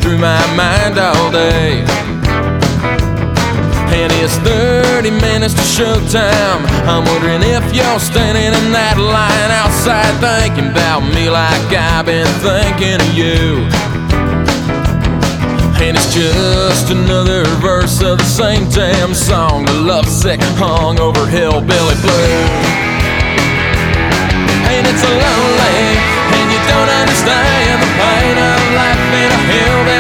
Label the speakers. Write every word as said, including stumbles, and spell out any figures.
Speaker 1: through my mind all day. And it's thirty minutes to showtime. I'm wondering if you're standing in that line outside, thinking about me like I've been thinking of you. And it's just another verse of the same damn song, the lovesick hungover hillbilly blues.